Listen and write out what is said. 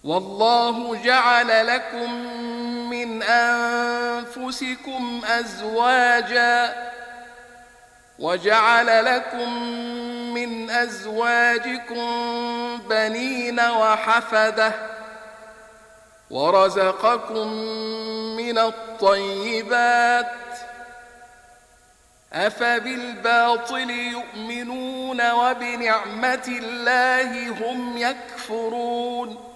والله جعل لكم من أنفسكم أزواجا وجعل لكم من أزواجكم بنين وحفدة ورزقكم من الطيبات أفبالباطل يؤمنون وبنعمة الله هم يكفرون